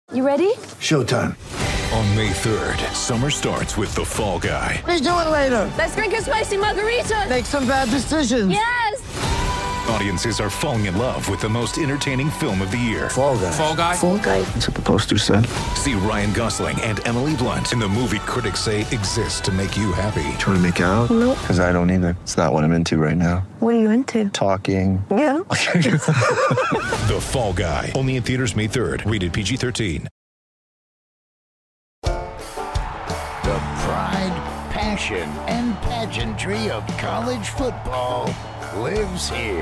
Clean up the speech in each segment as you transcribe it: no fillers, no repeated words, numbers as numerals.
You ready? Showtime. On May 3rd, summer starts with The Fall Guy. Let's do it later. Let's drink a spicy margarita. Make some bad decisions. Yes! Audiences are falling in love with the most entertaining film of the year. Fall Guy. Fall Guy? Fall guy. That's what the poster said. See Ryan Gosling and Emily Blunt in the movie critics say exists to make you happy. Trying to make it out? Nope. Because I don't either. It's not what I'm into right now. What are you into? Talking. Yeah. The Fall Guy. Only in theaters May 3rd. Rated PG-13. The pride, passion, and pageantry of college football lives here.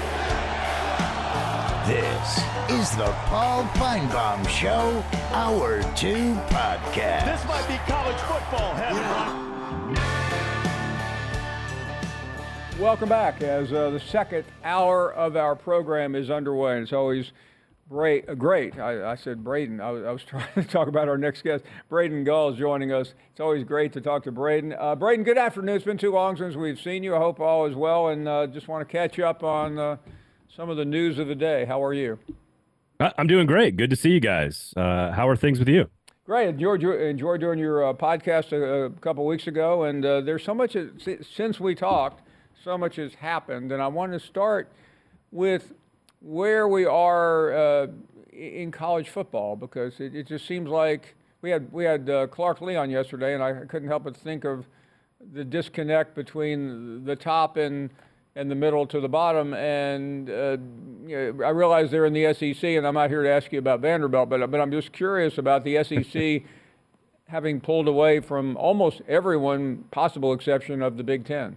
This is the Paul Feinbaum Show, Hour 2 podcast. This might be college football heaven. Welcome back as the second hour of our program is underway. And it's always great. I said Braden. I was trying to talk about our next guest. Braden Gull is joining us. It's always great to talk to Braden. Braden, good afternoon. It's been too long since we've seen you. I hope all is well, and just want to catch up on some of the news of the day. How are you? I'm doing great. Good to see you guys. How are things with you? Great. Enjoyed doing your podcast a couple weeks ago, and there's so much since we talked. So much has happened, and I want to start with where we are in college football, because it just seems like we had Clark Lee on yesterday, and I couldn't help but think of the disconnect between the top and the middle to the bottom. And I realize they're in the SEC, and I'm not here to ask you about Vanderbilt, but I'm just curious about the SEC having pulled away from almost everyone, possible exception of the Big Ten.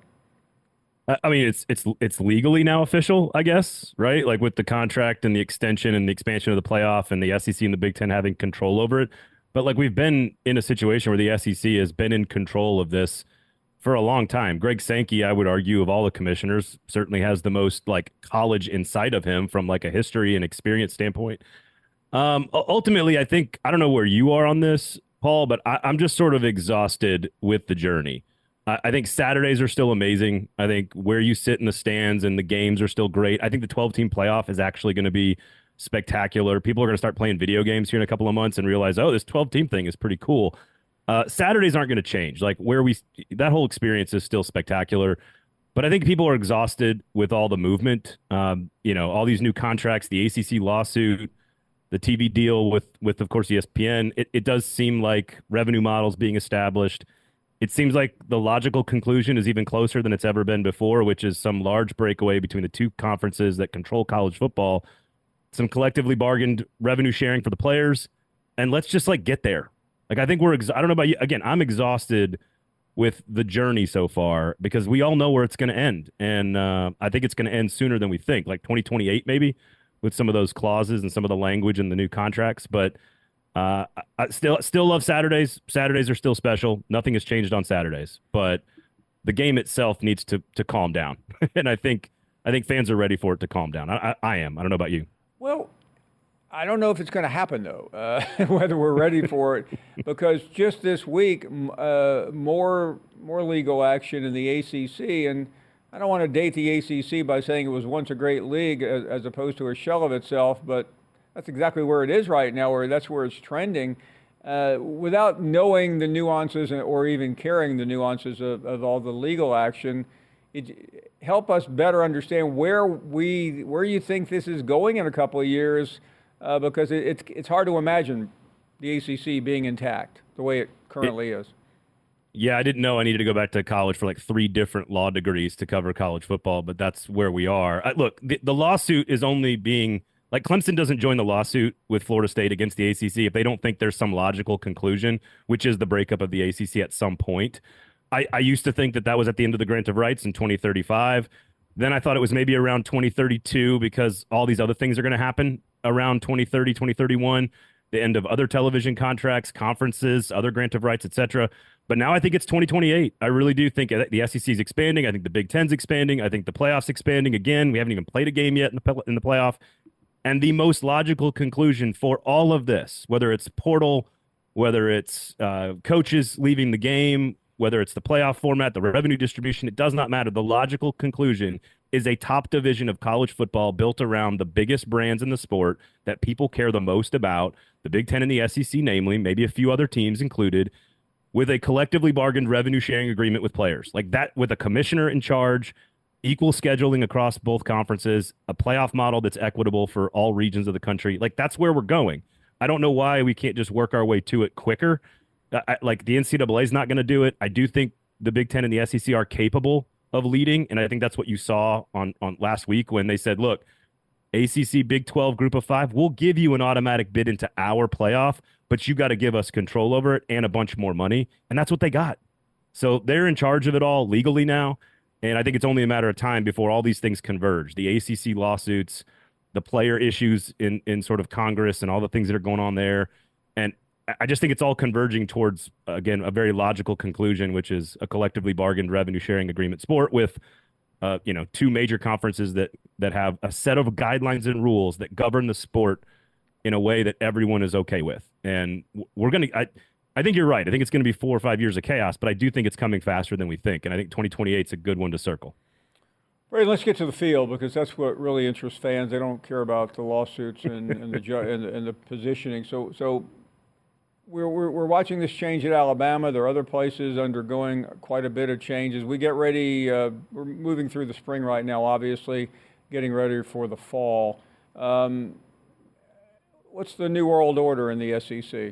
I mean, it's legally now official, I guess, right? Like with the contract and the extension and the expansion of the playoff and the SEC and the Big Ten having control over it. But like we've been in a situation where the SEC has been in control of this for a long time. Greg Sankey, I would argue, of all the commissioners, certainly has the most like college inside of him from like a history and experience standpoint. Ultimately, I think, I don't know where you are on this, Paul, but I'm just sort of exhausted with the journey. I think Saturdays are still amazing. I think where you sit in the stands and the games are still great. I think the 12-team playoff is actually going to be spectacular. People are going to start playing video games here in a couple of months and realize, oh, this 12-team thing is pretty cool. Saturdays aren't going to change. Like that whole experience is still spectacular. But I think people are exhausted with all the movement. All these new contracts, the ACC lawsuit, the TV deal with of course, ESPN. It does seem like revenue models being established. It seems like the logical conclusion is even closer than it's ever been before, which is some large breakaway between the two conferences that control college football, some collectively bargained revenue sharing for the players, and let's just like get there. Like I think I don't know about you. Again, I'm exhausted with the journey so far because we all know where it's going to end, and I think it's going to end sooner than we think, like 2028 maybe, with some of those clauses and some of the language in the new contracts, but. I still love Saturdays. Saturdays are still special. Nothing has changed on Saturdays, but the game itself needs to calm down. And I think fans are ready for it to calm down. I am. I don't know about you. Well, I don't know if it's going to happen, though, whether we're ready for it, because just this week, more legal action in the ACC, and I don't want to date the ACC by saying it was once a great league as opposed to a shell of itself, but that's exactly where it is right now, or that's where it's trending. Without knowing the nuances or even caring the nuances of all the legal action, help us better understand where you think this is going in a couple of years, because it's hard to imagine the ACC being intact the way it currently is. Yeah, I didn't know I needed to go back to college for like 3 different law degrees to cover college football, but that's where we are. Look, the lawsuit is only being... Like Clemson doesn't join the lawsuit with Florida State against the ACC if they don't think there's some logical conclusion, which is the breakup of the ACC at some point. I used to think that was at the end of the grant of rights in 2035. Then I thought it was maybe around 2032 because all these other things are going to happen around 2030, 2031, the end of other television contracts, conferences, other grant of rights, etc. But now I think it's 2028. I really do think the SEC is expanding. I think the Big Ten's expanding. I think the playoffs expanding again. We haven't even played a game yet in the playoff. And the most logical conclusion for all of this, whether it's portal, whether it's coaches leaving the game, whether it's the playoff format, the revenue distribution, it does not matter. The logical conclusion is a top division of college football built around the biggest brands in the sport that people care the most about, the Big Ten and the SEC, namely, maybe a few other teams included, with a collectively bargained revenue sharing agreement with players like that, with a commissioner in charge, equal scheduling across both conferences, a playoff model that's equitable for all regions of the country. Like, that's where we're going. I don't know why we can't just work our way to it quicker. Like, the NCAA is not going to do it. I do think the Big Ten and the SEC are capable of leading, and I think that's what you saw on last week when they said, look, ACC Big 12 Group of 5, we'll give you an automatic bid into our playoff, but you got to give us control over it and a bunch more money, and that's what they got. So they're in charge of it all legally now, and I think it's only a matter of time before all these things converge. The ACC lawsuits, the player issues in sort of Congress and all the things that are going on there, and I just think it's all converging towards, again, a very logical conclusion, which is a collectively bargained revenue sharing agreement sport with two major conferences that have a set of guidelines and rules that govern the sport in a way that everyone is okay with. And I think you're right. I think it's going to be 4 or 5 years of chaos, but I do think it's coming faster than we think. And I think 2028 is a good one to circle. Right, let's get to the field, because that's what really interests fans. They don't care about the lawsuits and the positioning. So we're watching this change at Alabama. There are other places undergoing quite a bit of change as we get ready. We're moving through the spring right now, obviously, getting ready for the fall. What's the new world order in the SEC?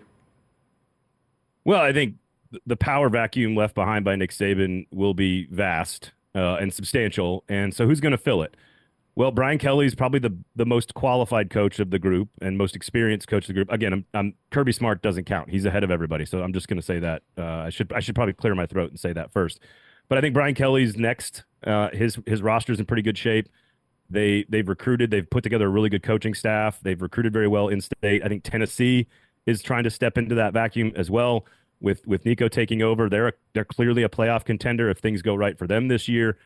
Well, I think the power vacuum left behind by Nick Saban will be vast and substantial. And so who's going to fill it? Well, Brian Kelly is probably the most qualified coach of the group and most experienced coach of the group. Again, I'm Kirby Smart doesn't count. He's ahead of everybody. So I'm just going to say that. I should probably clear my throat and say that first. But I think Brian Kelly's next. His roster's in pretty good shape. They've recruited. They've put together a really good coaching staff. They've recruited very well in state. I think Tennessee is trying to step into that vacuum as well with Nico taking over. They're clearly a playoff contender if things go right for them this year.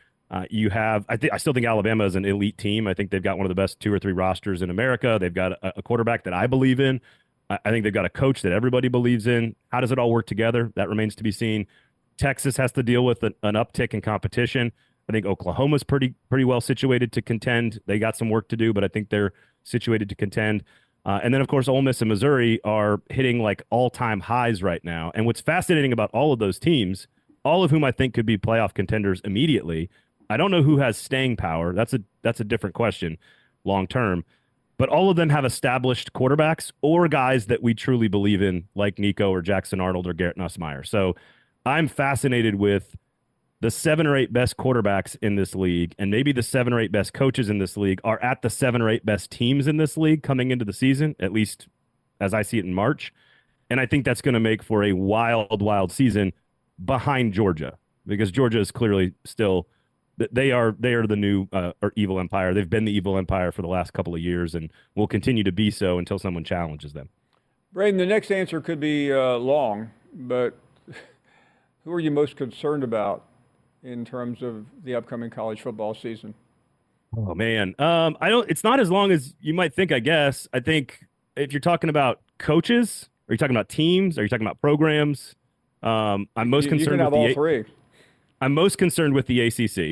I still think Alabama is an elite team. I think they've got one of the best 2 or 3 rosters in America. They've got a quarterback that I believe in. I think they've got a coach that everybody believes in. How does it all work together? That remains to be seen. Texas has to deal with an uptick in competition. I think Oklahoma's pretty well situated to contend. They got some work to do, but I think they're situated to contend. And then, of course, Ole Miss and Missouri are hitting like all-time highs right now. And what's fascinating about all of those teams, all of whom I think could be playoff contenders immediately, I don't know who has staying power. That's a different question long term. But all of them have established quarterbacks or guys that we truly believe in, like Nico or Jackson Arnold or Garrett Nussmeier. So I'm fascinated with the 7 or 8 best quarterbacks in this league, and maybe the 7 or 8 best coaches in this league are at the 7 or 8 best teams in this league coming into the season, at least as I see it in March. And I think that's going to make for a wild season behind Georgia, because Georgia is clearly still – they are the new or evil empire. They've been the evil empire for the last couple of years and will continue to be so until someone challenges them. Braden, the next answer could be long, but who are you most concerned about in terms of the upcoming college football season? Oh man, it's not as long as you might think, I guess. I think if you're talking about coaches, are you talking about teams? Are you talking about programs? I'm most concerned with all 3. I'm most concerned with the ACC.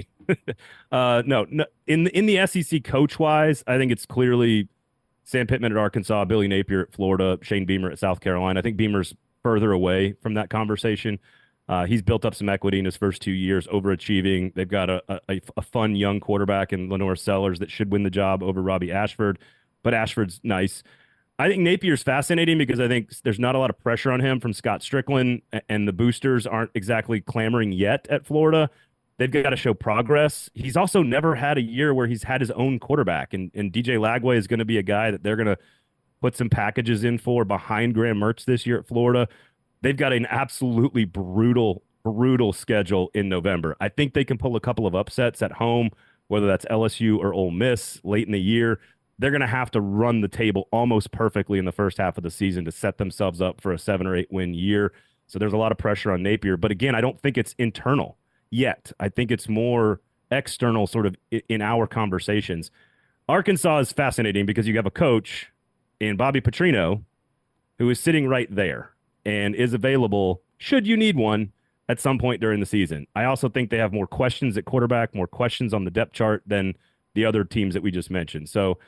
No, in the SEC coach wise, I think it's clearly Sam Pittman at Arkansas, Billy Napier at Florida, Shane Beamer at South Carolina. I think Beamer's further away from that conversation. He's built up some equity in his first 2 years, overachieving. They've got a fun young quarterback in Lenore Sellers that should win the job over Robbie Ashford, but Ashford's nice. I think Napier's fascinating because I think there's not a lot of pressure on him from Scott Strickland, and the boosters aren't exactly clamoring yet at Florida. They've got to show progress. He's also never had a year where he's had his own quarterback, and DJ Lagway is going to be a guy that they're going to put some packages in for behind Graham Mertz this year at Florida. They've got an absolutely brutal schedule in November. I think they can pull a couple of upsets at home, whether that's LSU or Ole Miss late in the year. They're going to have to run the table almost perfectly in the first half of the season to set themselves up for a 7 or 8 win year. So there's a lot of pressure on Napier. But again, I don't think it's internal yet. I think it's more external sort of in our conversations. Arkansas is fascinating because you have a coach in Bobby Petrino who is sitting right there and is available should you need one at some point during the season. I also think they have more questions at quarterback, more questions on the depth chart than the other teams that we just mentioned. So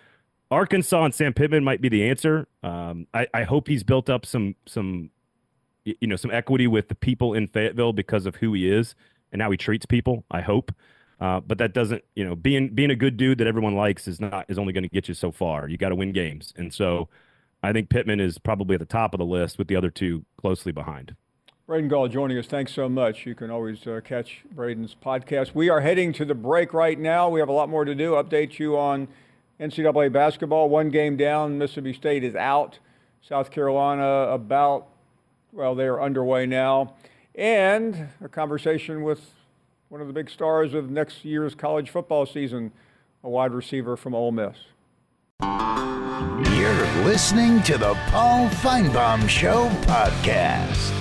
Arkansas and Sam Pittman might be the answer. I hope he's built up some equity with the people in Fayetteville because of who he is and how he treats people. I hope, but that doesn't, being a good dude that everyone likes is only going to get you so far. You got to win games, and so I think Pittman is probably at the top of the list with the other two closely behind. Braden Gall joining us. Thanks so much. You can always catch Braden's podcast. We are heading to the break right now. We have a lot more to do. Update you on NCAA basketball. One game down. Mississippi State is out. South Carolina they're underway now. And a conversation with one of the big stars of next year's college football season, a wide receiver from Ole Miss. You're listening to the Paul Feinbaum Show podcast.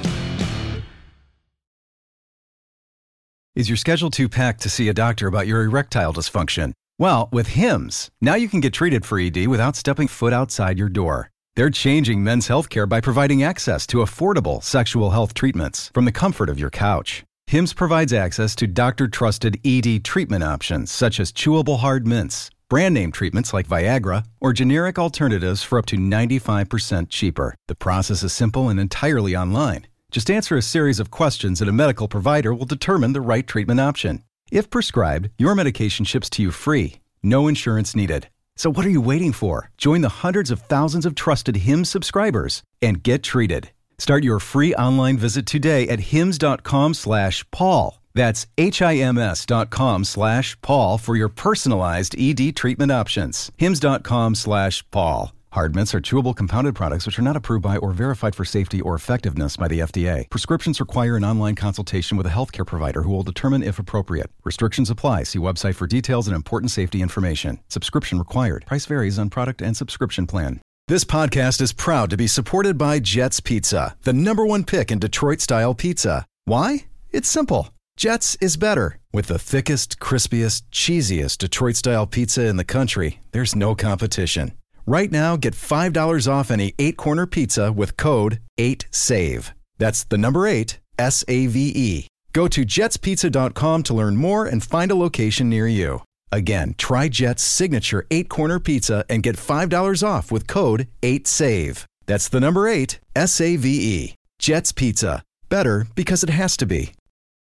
Is your schedule too packed to see a doctor about your erectile dysfunction? Well, with Hims, now you can get treated for ED without stepping foot outside your door. They're changing men's healthcare by providing access to affordable sexual health treatments from the comfort of your couch. Hims provides access to doctor-trusted ED treatment options such as chewable hard mints, brand name treatments like Viagra, or generic alternatives for up to 95% cheaper. The process is simple and entirely online. Just answer a series of questions and a medical provider will determine the right treatment option. If prescribed, your medication ships to you free. No insurance needed. So what are you waiting for? Join the hundreds of thousands of trusted Hims subscribers and get treated. Start your free online visit today at hims.com/Paul. That's HIMS.com/Paul for your personalized ED treatment options. hims.com/Paul. Hard mints are chewable compounded products which are not approved by or verified for safety or effectiveness by the FDA. Prescriptions require an online consultation with a healthcare provider who will determine if appropriate. Restrictions apply. See website for details and important safety information. Subscription required. Price varies on product and subscription plan. This podcast is proud to be supported by Jets Pizza, the #1 pick in Detroit-style pizza. Why? It's simple. Jets is better. With the thickest, crispiest, cheesiest Detroit-style pizza in the country, there's no competition. Right now, get $5 off any 8-corner pizza with code 8SAVE. That's the number 8, SAVE. Go to jetspizza.com to learn more and find a location near you. Again, try Jet's signature 8-corner pizza and get $5 off with code 8SAVE. That's the number 8, SAVE. Jet's Pizza. Better because it has to be.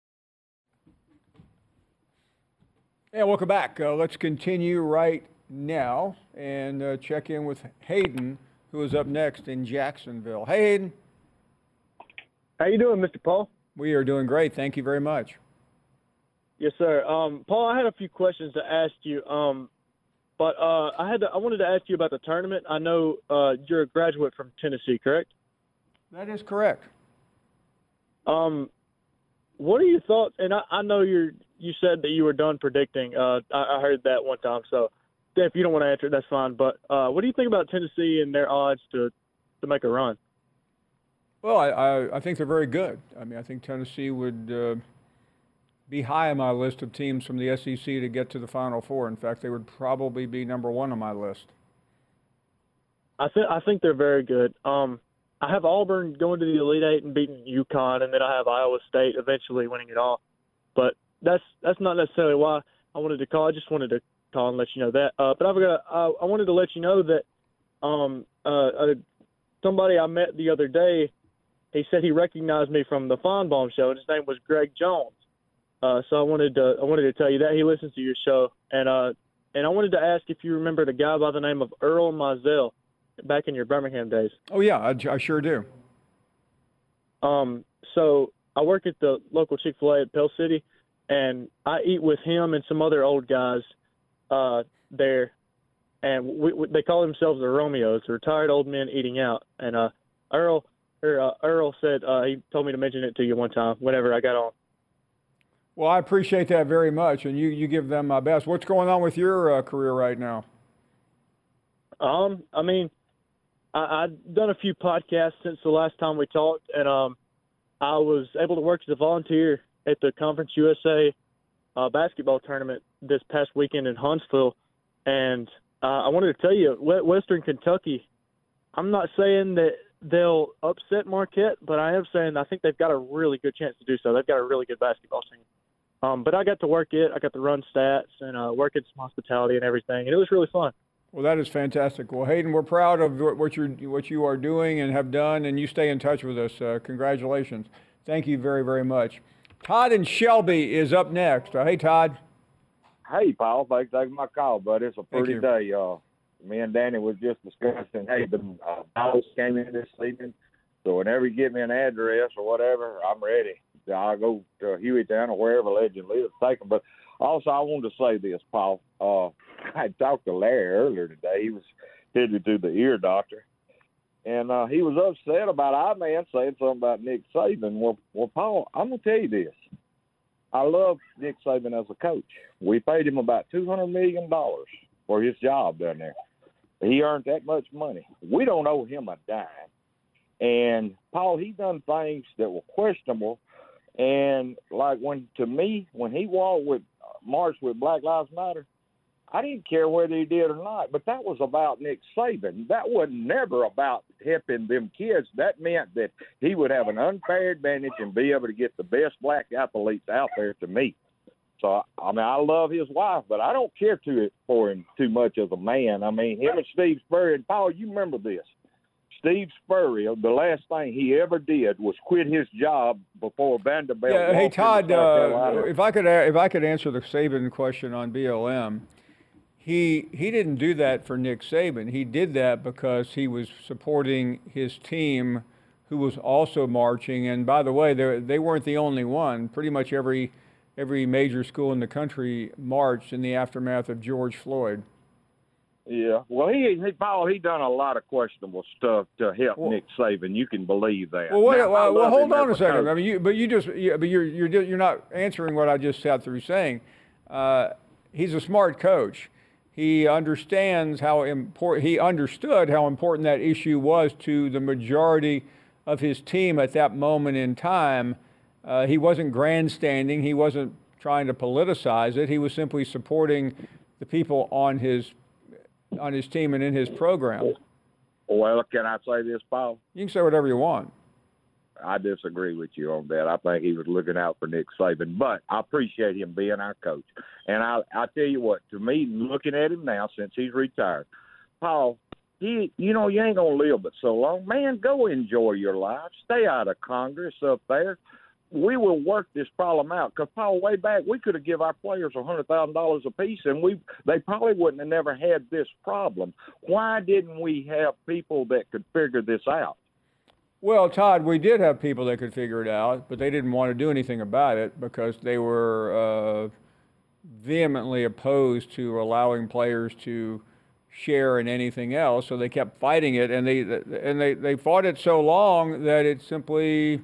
Yeah, welcome back. Let's continue right now and check in with Hayden, who is up next in Jacksonville. Hey, Hayden. How you doing, Mr. Paul? We are doing great. Thank you very much. Yes, sir. Paul, I had a few questions to ask you, but I wanted to ask you about the tournament. I know you're a graduate from Tennessee, correct? That is correct. What are your thoughts? And I know you said that you were done predicting. I heard that one time, so if you don't want to answer it, that's fine. But what do you think about Tennessee and their odds to make a run? Well, I think they're very good. I mean, I think Tennessee would be high on my list of teams from the SEC to get to the Final Four. In fact, they would probably be number 1 on my list. I think they're very good. I have Auburn going to the Elite Eight and beating UConn, and then I have Iowa State eventually winning it all. But that's not necessarily why I wanted to call. I just wanted to call and let you know that. But I wanted to let you know that somebody I met the other day, he said he recognized me from the Feinbaum Show, and his name was Greg Jones. So I wanted to tell you that he listens to your show, and I wanted to ask if you remembered a guy by the name of Earl Mizell back in your Birmingham days. Oh yeah, I sure do. So I work at the local Chick-fil-A at Pell City, and I eat with him and some other old guys there, and they call themselves the Romeos, retired old men eating out. And Earl said he told me to mention it to you one time whenever I got on. Well, I appreciate that very much, and you give them my best. What's going on with your career right now? I mean, I've done a few podcasts since the last time we talked, and I was able to work as a volunteer at the Conference USA basketball tournament this past weekend in Huntsville. And I wanted to tell you, Western Kentucky, I'm not saying that they'll upset Marquette, but I am saying I think they've got a really good chance to do so. They've got a really good basketball team. But I got to work it. I got to run stats and work in some hospitality and everything, and it was really fun. Well, that is fantastic. Well, Hayden, we're proud of what you are doing and have done, and you stay in touch with us. Congratulations. Thank you very, very much. Todd and Shelby is up next. Hey, Todd. Hey, Paul. Thanks for taking my call, buddy. It's a pretty day. Me and Danny was just discussing, hey, the Dallas came in this evening, so whenever you get me an address or whatever, I'm ready. I'll go to Hueytown or wherever Legend lives, take them. But also, I wanted to say this, Paul. I talked to Larry earlier today. He was headed to the ear doctor, and he was upset about our man saying something about Nick Saban. Well, Paul, I'm going to tell you this. I love Nick Saban as a coach. We paid him about $200 million for his job down there. He earned that much money. We don't owe him a dime. And, Paul, he done things that were questionable. And, like, when he marched with Black Lives Matter, I didn't care whether he did or not, but that was about Nick Saban. That was never about helping them kids. That meant that he would have an unfair advantage and be able to get the best black athletes out there to meet. So, I mean, I love his wife, but I don't care for him too much as a man. I mean, him and Steve Spurrier, and Paul, you remember this. Steve Spurrier, the last thing he ever did was quit his job before Vanderbilt. Yeah, hey, Todd, if I could answer the Saban question on BLM, he didn't do that for Nick Saban. He did that because he was supporting his team, who was also marching. And by the way, they weren't the only one. Pretty much every major school in the country marched in the aftermath of George Floyd. Yeah, well, he done a lot of questionable stuff to help Nick Saban. You can believe that. Well, hold on a second. I mean, you're not answering what I just sat through saying. He's a smart coach. He understands he understood how important that issue was to the majority of his team at that moment in time. He wasn't grandstanding. He wasn't trying to politicize it. He was simply supporting the people on his team and in his program. Well, can I say this, Paul? You can say whatever you want. I disagree with you on that. I think he was looking out for Nick Saban, but I appreciate him being our coach. And I tell you what, to me, looking at him now since he's retired, Paul, you ain't going to live but so long. Man, go enjoy your life. Stay out of Congress up there. We will work this problem out. Because, Paul, way back, we could have given our players $100,000 apiece, and they probably wouldn't have never had this problem. Why didn't we have people that could figure this out? Well, Todd, we did have people that could figure it out, but they didn't want to do anything about it because they were vehemently opposed to allowing players to share in anything else. So they kept fighting it, and they fought it so long that it simply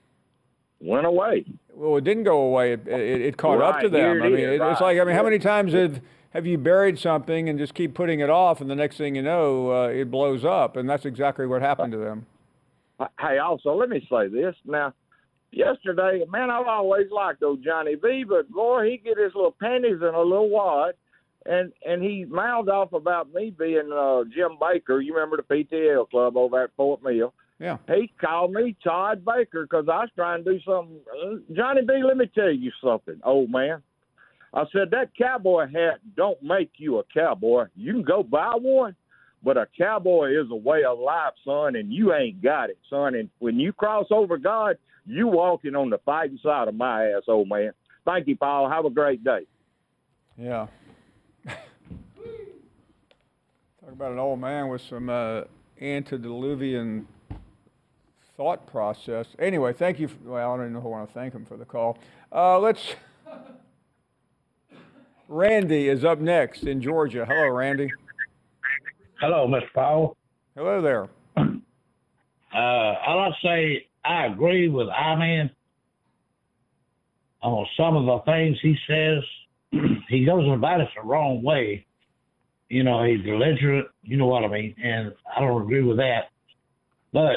went away. Well, it didn't go away. It caught up to them. It's like, how many times have you buried something and just keep putting it off, and the next thing you know, it blows up, and that's exactly what happened to them. Hey, also, let me say this. Now, yesterday, man, I've always liked old Johnny V, but, boy, he get his little panties in a little wad, and he mouthed off about me being Jim Baker. You remember the PTL club over at Fort Mill? Yeah. He called me Todd Baker because I was trying to do something. Johnny B, let me tell you something, old man. I said, that cowboy hat don't make you a cowboy. You can go buy one. But a cowboy is a way of life, son, and you ain't got it, son. And when you cross over God, you walking on the fighting side of my ass, old man. Thank you, Paul. Have a great day. Yeah. Talk about an old man with some antediluvian thought process. Anyway, thank you. Well, I don't even know if I want to thank him for the call. Randy is up next in Georgia. Hello, Randy. Hello, Mr. Paul. Hello there. I'll say I agree with I-Man on some of the things he says. He goes about it the wrong way. He's belligerent, you know what I mean, and I don't agree with that. But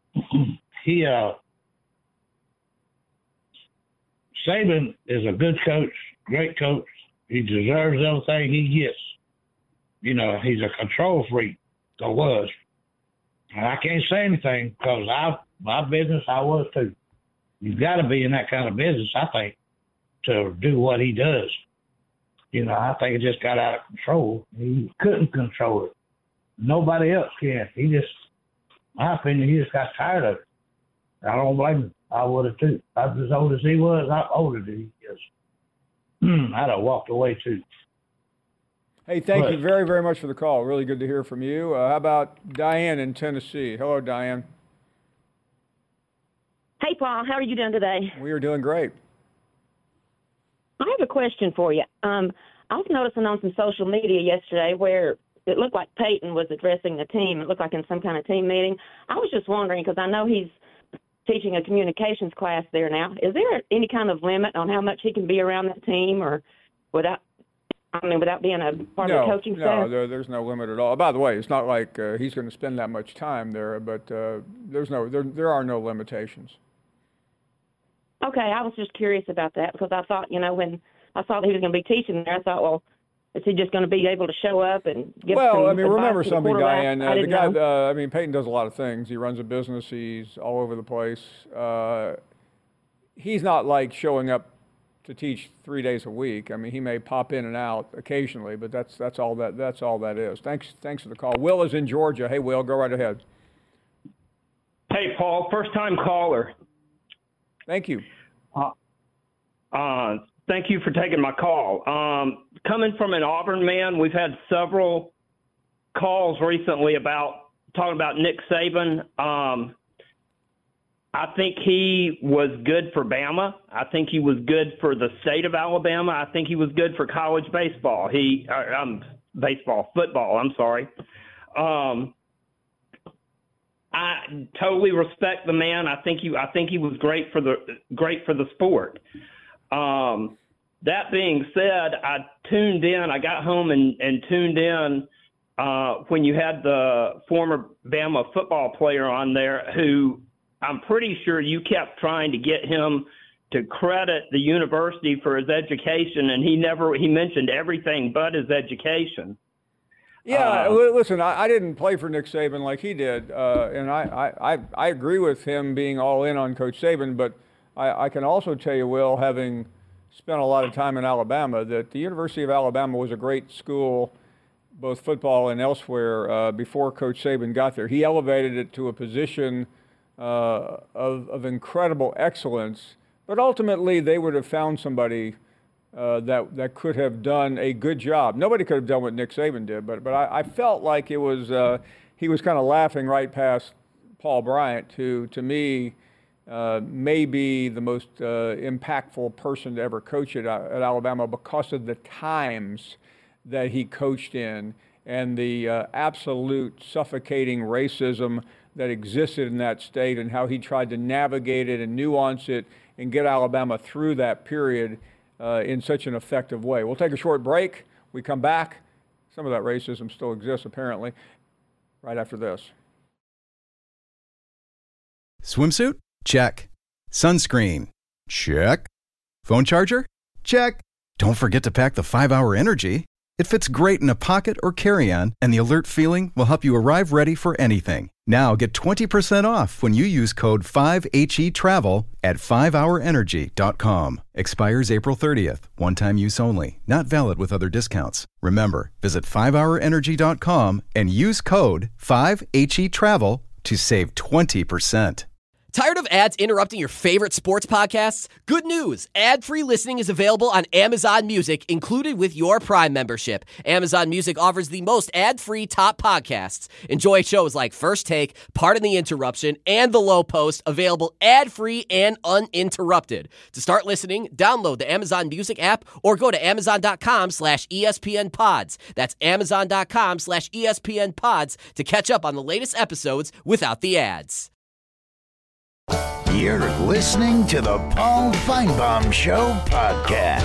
Saban is a good coach, great coach. He deserves everything he gets. He's a control freak, or was. And I can't say anything because my business, I was too. You've got to be in that kind of business, I think, to do what he does. I think it just got out of control. He couldn't control it. Nobody else can. He just, my opinion, he just got tired of it. I don't blame him. I would have too. I was as old as he was. I'm older than he is. I'd have walked away too. Hey, thank you very, very much for the call. Really good to hear from you. How about Diane in Tennessee? Hello, Diane. Hey, Paul. How are you doing today? We are doing great. I have a question for you. I was noticing on some social media yesterday where it looked like Peyton was addressing the team. It looked like in some kind of team meeting. I was just wondering, because I know he's teaching a communications class there now. Is there any kind of limit on how much he can be around that team, or without being a part of the coaching staff? No, there's no limit at all. By the way, it's not like he's going to spend that much time there, but there are no limitations. Okay, I was just curious about that because I thought, when I saw that he was going to be teaching there, I thought, well, is he just going to be able to show up and give some advice remember to the something, quarterback? Diane. I didn't know. Peyton does a lot of things. He runs a business. He's all over the place. He's not like showing up to teach 3 days a week. I mean, he may pop in and out occasionally, but that's all that is. Thanks for the call. Will is in Georgia. Hey, Will, go right ahead. Hey, Paul, first-time caller. Thank you. Thank you for taking my call. Coming from an Auburn man, we've had several calls recently talking about Nick Saban. I think he was good for Bama. I think he was good for the state of Alabama. I think he was good for college baseball. Football. I'm sorry. I totally respect the man. I think he was great for the sport. That being said, I tuned in. I got home and tuned in when you had the former Bama football player on there, who I'm pretty sure you kept trying to get him to credit the university for his education, and he mentioned everything but his education. Yeah, listen, I didn't play for Nick Saban like he did, and I agree with him being all in on Coach Saban, but I can also tell you, Will, having spent a lot of time in Alabama, that the University of Alabama was a great school, both football and elsewhere, before Coach Saban got there. He elevated it to a position of incredible excellence, but ultimately they would have found somebody that could have done a good job. Nobody could have done what Nick Saban did, but I felt like it was he was kind of laughing right past Paul Bryant, who to me may be the most impactful person to ever coach at Alabama because of the times that he coached in and the absolute suffocating racism that existed in that state, and how he tried to navigate it and nuance it and get Alabama through that period in such an effective way. We'll take a short break. We come back. Some of that racism still exists, apparently, right after this. Swimsuit? Check. Sunscreen? Check. Phone charger? Check. Don't forget to pack the 5-Hour Energy. It fits great in a pocket or carry-on, and the alert feeling will help you arrive ready for anything. Now get 20% off when you use code 5HETRAVEL at 5hourenergy.com. Expires April 30th. One-time use only. Not valid with other discounts. Remember, visit 5hourenergy.com and use code 5HETRAVEL to save 20%. Tired of ads interrupting your favorite sports podcasts? Good news! Ad-free listening is available on Amazon Music, included with your Prime membership. Amazon Music offers the most ad-free top podcasts. Enjoy shows like First Take, Pardon the Interruption, and The Low Post, available ad-free and uninterrupted. To start listening, download the Amazon Music app or go to amazon.com/ESPN Pods. That's amazon.com/ESPN Pods to catch up on the latest episodes without the ads. You're listening to the Paul Feinbaum Show podcast.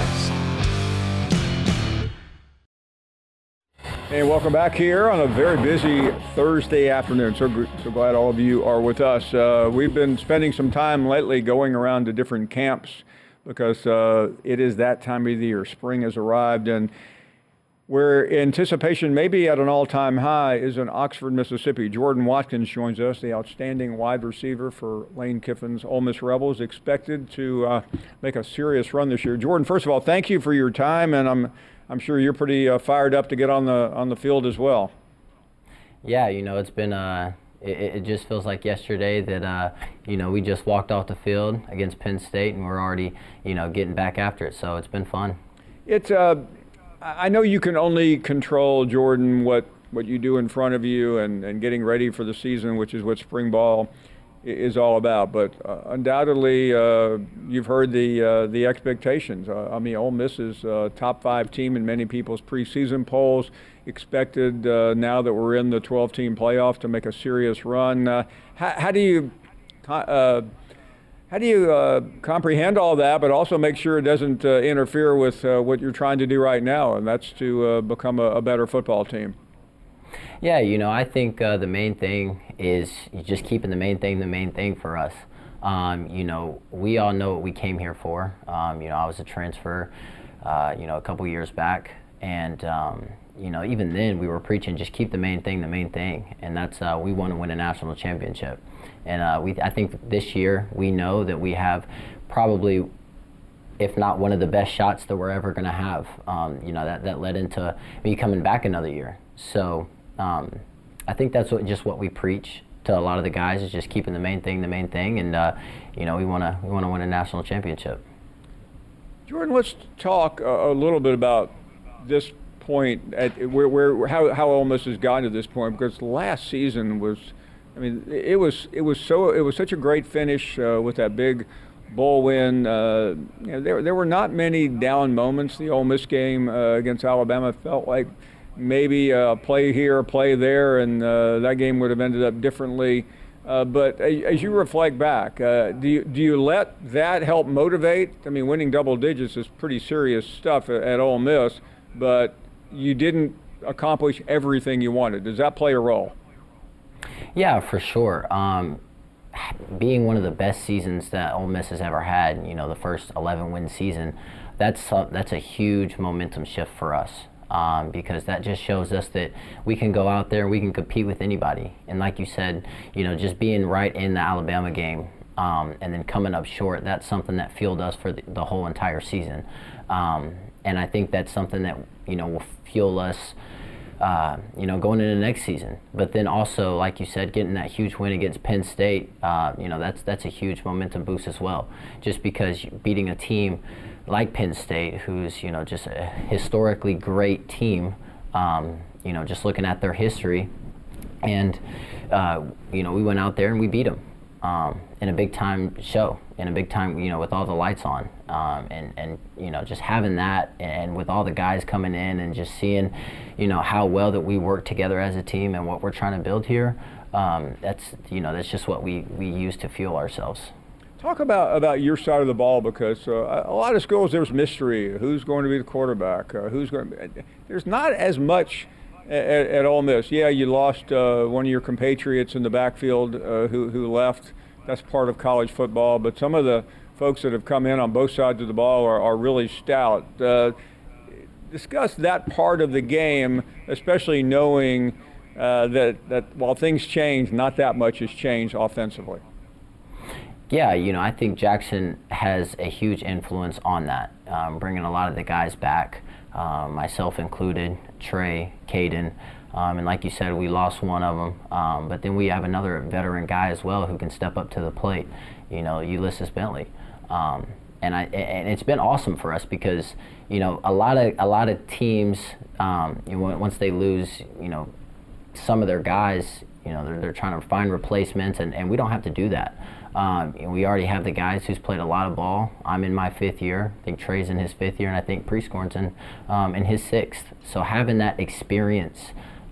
Hey, welcome back here on a very busy Thursday afternoon. So glad all of you are with us. We've been spending some time lately going around to different camps because it is that time of the year. Spring has arrived, and where anticipation may be at an all-time high is in Oxford, Mississippi. Jordan Watkins joins us, the outstanding wide receiver for Lane Kiffin's Ole Miss Rebels, expected to make a serious run this year. Jordan, first of all, thank you for your time, and I'm sure you're pretty fired up to get on the field as well. Yeah, it's been it just feels like yesterday that we just walked off the field against Penn State and we're already getting back after it. So it's been fun. It's I know you can only control, Jordan, what you do in front of you and getting ready for the season, which is what spring ball is all about. But undoubtedly, you've heard the expectations. Ole Miss is a top 5 team in many people's preseason polls. Expected now that we're in the 12-team playoff to make a serious run. How do you comprehend all that, but also make sure it doesn't interfere with what you're trying to do right now, and that's to become a better football team? Yeah, I think the main thing is just keeping the main thing for us. We all know what we came here for. I was a transfer, a couple years back, and even then we were preaching just keep the main thing, and that's we want to win a national championship. And I think this year we know that we have probably, if not one of the best shots that we're ever going to have. That led into me coming back another year. So I think that's what we preach to a lot of the guys is just keeping the main thing, and we want to win a national championship. Jordan, let's talk a little bit about this point at how Ole Miss has gotten to this point, because last season was, it was such a great finish with that big bowl win. There were not many down moments. The Ole Miss game against Alabama felt like maybe play here, play there, and that game would have ended up differently. But as you reflect back, do you let that help motivate? Winning double digits is pretty serious stuff at Ole Miss, but you didn't accomplish everything you wanted. Does that play a role? Yeah, for sure. Being one of the best seasons that Ole Miss has ever had, the first 11-win season, that's a huge momentum shift for us. Because that just shows us that we can go out there and we can compete with anybody. And like you said, just being right in the Alabama game and then coming up short, that's something that fueled us for the whole entire season. And I think that's something that, will fuel us, going into the next season. But then also, like you said, getting that huge win against Penn State, that's a huge momentum boost as well. Just because beating a team like Penn State, who's just a historically great team, just looking at their history, and we went out there and we beat them in a big time show, in a big time with all the lights on, and just having that, and with all the guys coming in and just seeing how well that we work together as a team and what we're trying to build here, that's just what we use to fuel ourselves. Talk about your side of the ball, because a lot of schools there's mystery. Who's going to be the quarterback? There's not as much at Ole Miss. Yeah, you lost one of your compatriots in the backfield who left. That's part of college football. But some of the folks that have come in on both sides of the ball are really stout. Discuss that part of the game, especially knowing that while things change, not that much has changed offensively. Yeah, I think Jackson has a huge influence on that, bringing a lot of the guys back, myself included, Trey, Caden, and like you said, we lost one of them, but then we have another veteran guy as well who can step up to the plate, Ulysses Bentley, and it's been awesome for us because a lot of teams, once they lose, some of their guys, they're trying to find replacements, and we don't have to do that. We already have the guys who's played a lot of ball. I'm in my 5th year. I think Trey's in his 5th year, and I think Prescorn's in his 6th. So having that experience,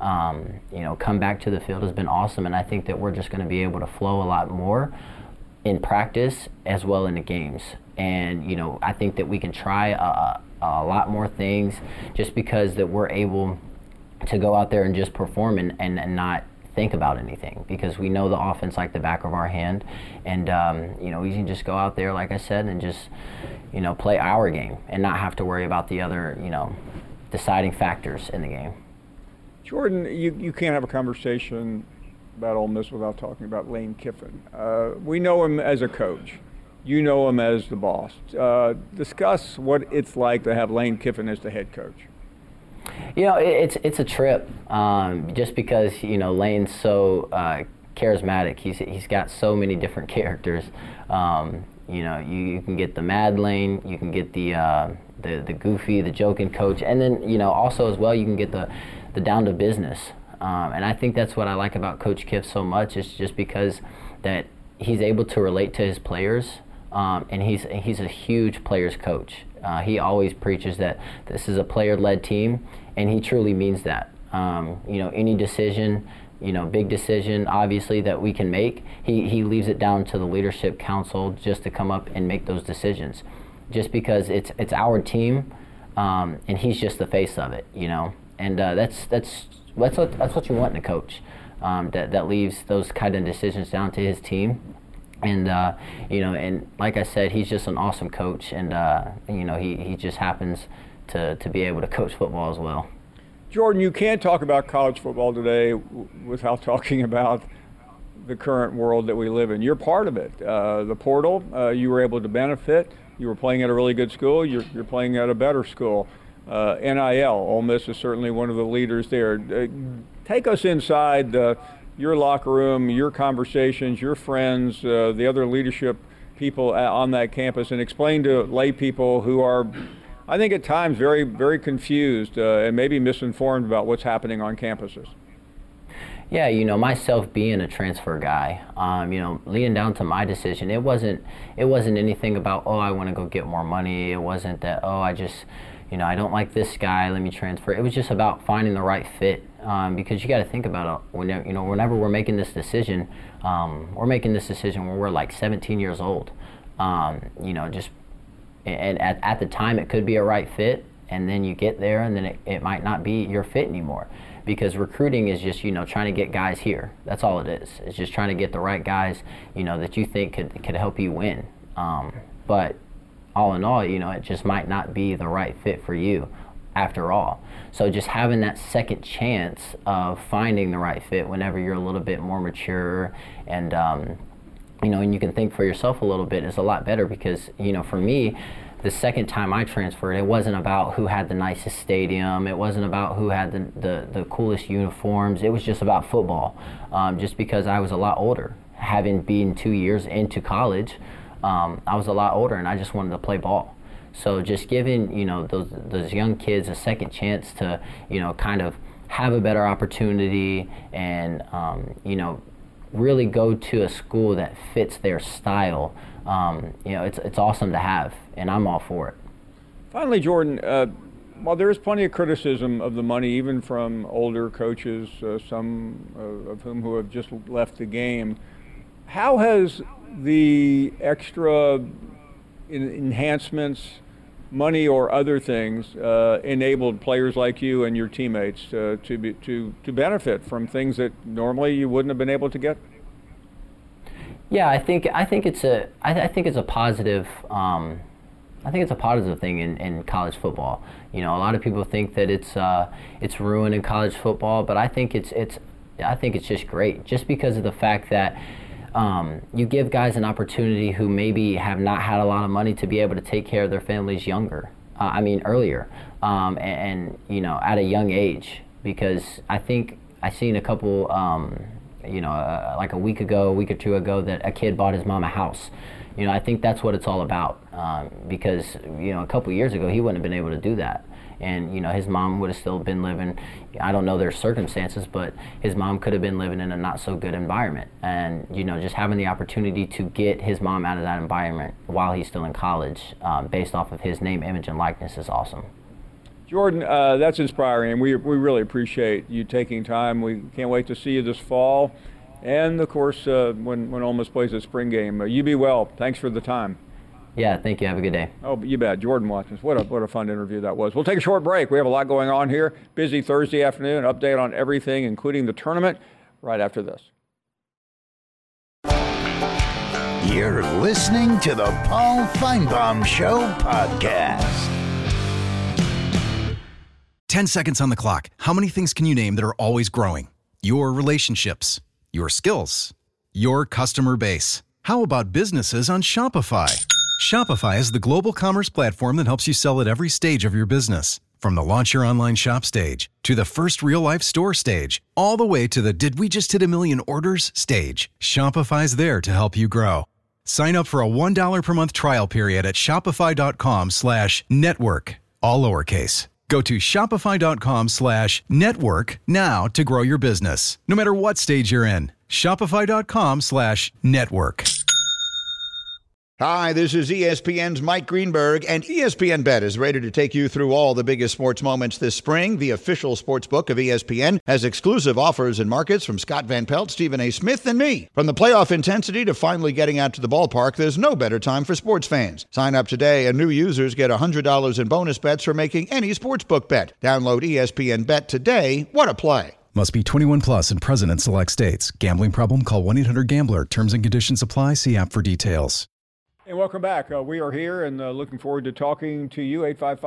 come back to the field has been awesome, and I think that we're just going to be able to flow a lot more in practice as well in the games. And I think that we can try a lot more things just because that we're able to go out there and just perform and not think about anything, because we know the offense like the back of our hand, and we can just go out there, like I said, and just play our game and not have to worry about the other deciding factors in the game. Jordan, you can't have a conversation about Ole Miss without talking about Lane Kiffin. We know him as a coach. You know him as the boss. Discuss what it's like to have Lane Kiffin as the head coach. It's a trip, just because Lane's so charismatic. He's got so many different characters. You can get the mad Lane, you can get the goofy, the joking coach, and then also as well you can get the down to business. And I think that's what I like about Coach Kiff so much. Is just because that he's able to relate to his players, and he's a huge players coach. He always preaches that this is a player-led team, and he truly means that. Any decision, big decision, obviously, that we can make, he leaves it down to the leadership council just to come up and make those decisions. Just because it's our team, and he's just the face of it, And that's what you want in a coach, that leaves those kind of decisions down to his team. And and like I said, he's just an awesome coach, and he just happens to be able to coach football as well. Jordan, you can't talk about college football today without talking about the current world that we live in. You're part of it. The portal, you were able to benefit. You were playing at a really good school. You're playing at a better school. NIL, Ole Miss is certainly one of the leaders there. Take us inside your locker room, your conversations, your friends, the other leadership people on that campus, and explain to lay people who are, I think at times, very, very confused and maybe misinformed about what's happening on campuses. Yeah, myself being a transfer guy, leading down to my decision, it wasn't anything about, I want to go get more money. It wasn't that, I just, I don't like this guy, let me transfer. It was just about finding the right fit, because you got to think about it. Whenever we're making this decision, we're making this decision when we're like 17 years old. And at the time it could be a right fit, and then you get there and then it might not be your fit anymore. Because recruiting is just, trying to get guys here. That's all it is. It's just trying to get the right guys, that you think could help you win. But all in all, it just might not be the right fit for you after all. So just having that second chance of finding the right fit whenever you're a little bit more mature and, and you can think for yourself a little bit is a lot better because, for me, the second time I transferred, it wasn't about who had the nicest stadium. It wasn't about who had the coolest uniforms. It was just about football. Just because I was a lot older. Having been 2 years into college, I was a lot older and I just wanted to play ball. So just giving, those young kids a second chance to, kind of have a better opportunity and, really go to a school that fits their style. It's awesome to have, and I'm all for it. Finally, Jordan, while there is plenty of criticism of the money, even from older coaches, some of whom who have just left the game, how has the extra enhancements, money or other things, enabled players like you and your teammates to benefit from things that normally you wouldn't have been able to get? Yeah, I think it's a positive. I think it's a positive thing in college football. A lot of people think that it's ruining college football, but I think it's just great, just because of the fact that you give guys an opportunity who maybe have not had a lot of money to be able to take care of their families earlier, and at a young age. Because I think I seen a couple, like a week or two ago, that a kid bought his mom a house. I think that's what it's all about, because a couple years ago he wouldn't have been able to do that. And his mom would have still been living, I don't know their circumstances, but his mom could have been living in a not so good environment. And just having the opportunity to get his mom out of that environment while he's still in college, based off of his name, image, and likeness, is awesome. Jordan, that's inspiring, and we really appreciate you taking time. We can't wait to see you this fall, and of course when Ole Miss plays the spring game. You be well. Thanks for the time. Yeah, thank you. Have a good day. Oh, you bet. Jordan Watkins. What a fun interview that was. We'll take a short break. We have a lot going on here. Busy Thursday afternoon. Update on everything, including the tournament, right after this. You're listening to the Paul Finebaum Show podcast. 10 seconds on the clock. How many things can you name that are always growing? Your relationships, your skills, your customer base. How about businesses on Shopify? Shopify is the global commerce platform that helps you sell at every stage of your business. From the launch your online shop stage to the first real life store stage, all the way to the did we just hit a million orders stage, Shopify's there to help you grow. Sign up for a $1 per month trial period at shopify.com/network, all lowercase. Go to shopify.com/network now to grow your business, no matter what stage you're in. Shopify.com/network. Hi, this is ESPN's Mike Greenberg, and ESPN Bet is ready to take you through all the biggest sports moments this spring. The official sports book of ESPN has exclusive offers and markets from Scott Van Pelt, Stephen A. Smith, and me. From the playoff intensity to finally getting out to the ballpark, there's no better time for sports fans. Sign up today, and new users get $100 in bonus bets for making any sportsbook bet. Download ESPN Bet today. What a play. Must be 21 plus and present in select states. Gambling problem? Call 1-800-GAMBLER. Terms and conditions apply. See app for details. And welcome back. We are here and looking forward to talking to you.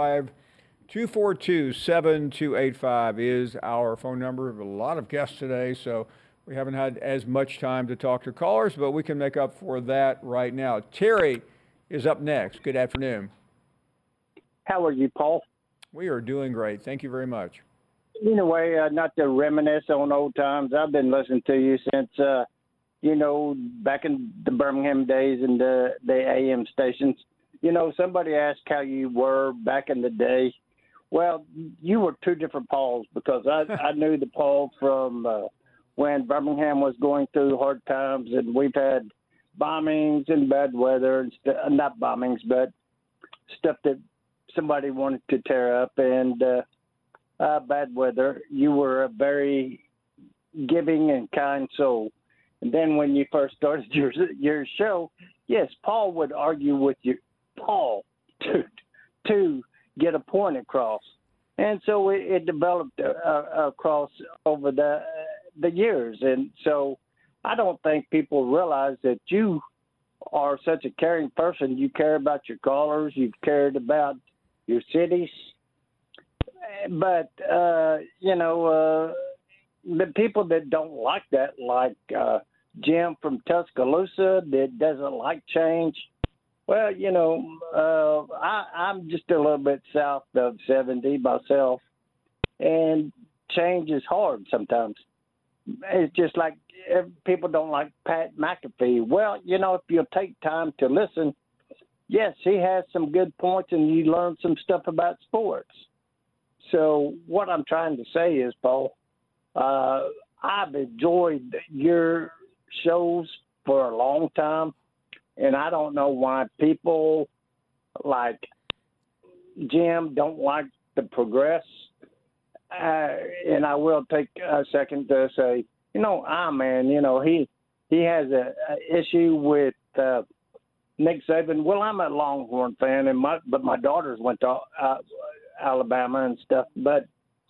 855-242-7285 is our phone number. We have a lot of guests today, so we haven't had as much time to talk to callers, but we can make up for that right now. Terry is up next. Good afternoon. How are you, Paul? We are doing great. Thank you very much. Anyway, not to reminisce on old times, I've been listening to you since back in the Birmingham days and the AM stations. Somebody asked how you were back in the day. Well, you were two different Pauls, because I knew the Paul from when Birmingham was going through hard times, and we've had bombings and bad weather, and not bombings, but stuff that somebody wanted to tear up, and bad weather. You were a very giving and kind soul. And then when you first started your show, yes, Paul would argue with you, Paul, to get a point across. And so it developed across over the years. And so I don't think people realize that you are such a caring person. You care about your callers. You've cared about your cities. But, the people that don't like that, like Jim from Tuscaloosa, that doesn't like change. Well, I'm just a little bit south of 70 myself, and change is hard sometimes. It's just like people don't like Pat McAfee. Well, if you'll take time to listen, yes, he has some good points, and you learn some stuff about sports. So what I'm trying to say is, Paul, I've enjoyed your shows for a long time, and I don't know why people like Jim don't like the progress. And I will take a second to say, he has a issue with Nick Saban. Well, I'm a Longhorn fan, but my daughters went to Alabama and stuff, but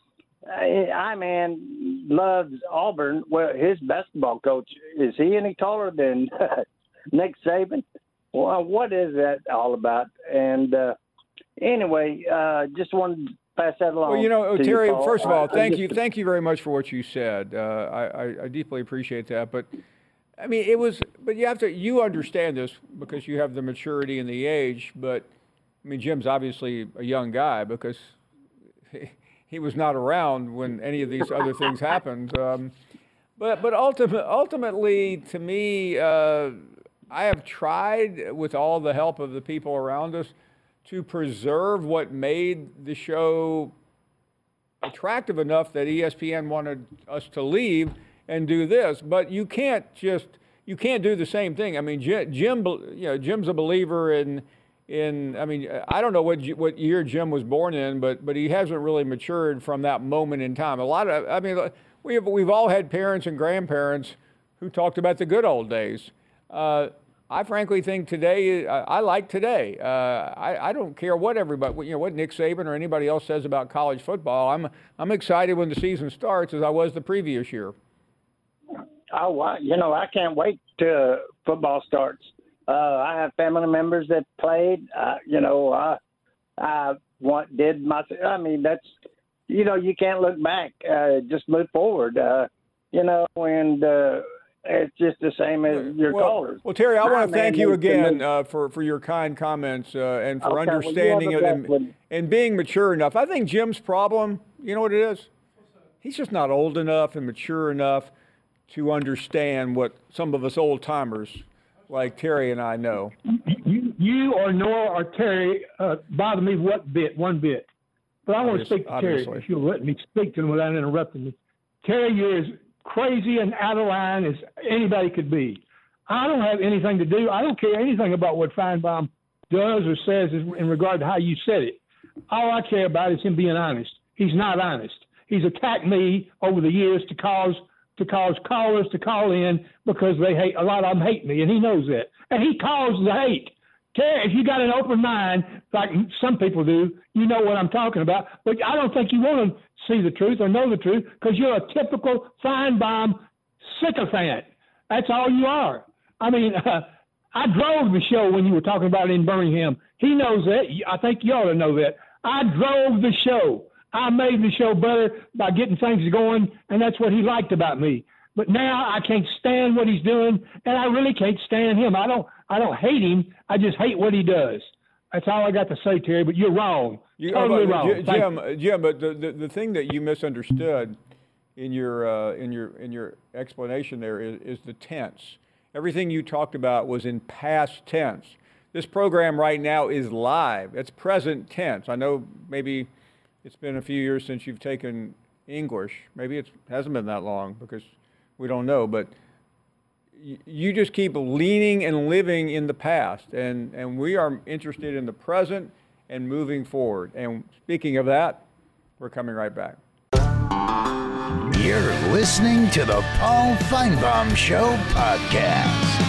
loves Auburn. Well, his basketball coach, is he any taller than Nick Saban? Well, what is that all about? And anyway, just wanted to pass that along. Well, Terry, first of all, thank you very much for what you said. I deeply appreciate that. But I mean, but you understand this because you have the maturity and the age. But I mean, Jim's obviously a young guy because he was not around when any of these other things happened. But ultimately, to me, I have tried, with all the help of the people around us, to preserve what made the show attractive enough that ESPN wanted us to leave and do this. But you can't do the same thing. I mean, Jim's a believer in. I mean, I don't know what year Jim was born in, but he hasn't really matured from that moment in time. We've all had parents and grandparents who talked about the good old days. I frankly think today, I like today. I don't care what what Nick Saban or anybody else says about college football. I'm excited when the season starts, as I was the previous year. Oh, I can't wait till football starts. I have family members that played. That's, you can't look back. Just move forward. it's just the same as your callers. Well, Terry, I want to thank you again to for your kind comments and for Okay, well, understanding you have the best and being mature enough. I think Jim's problem, you know what it is? He's just not old enough and mature enough to understand what some of us old timers like Terry and I know. You or Noah or Terry bother me one bit. But I want to speak to Terry, if you'll let me speak to him without interrupting me. Terry, you're as crazy and out of line as anybody could be. I don't have anything to do. I don't care anything about what Feinbaum does or says in regard to how you said it. All I care about is him being honest. He's not honest. He's attacked me over the years to cause callers to call in because they hate, a lot of them hate me, and he knows that. And he causes the hate. Terry, if you got an open mind, like some people do, you know what I'm talking about. But I don't think you want to see the truth or know the truth because you're a typical Feinbaum sycophant. That's all you are. I mean, I drove the show when you were talking about it in Birmingham. He knows that. I think you ought to know that. I drove the show. I made the show better by getting things going, and that's what he liked about me. But now I can't stand what he's doing, and I really can't stand him. I don't hate him. I just hate what he does. That's all I got to say, Terry. But you're wrong. Totally wrong. Jim, but the thing that you misunderstood in your explanation there is the tense. Everything you talked about was in past tense. This program right now is live. It's present tense. I know maybe it's been a few years since you've taken English. Maybe it hasn't been that long because we don't know. But you just keep leaning and living in the past. And we are interested in the present and moving forward. And speaking of that, we're coming right back. You're listening to the Paul Feinbaum Show podcast.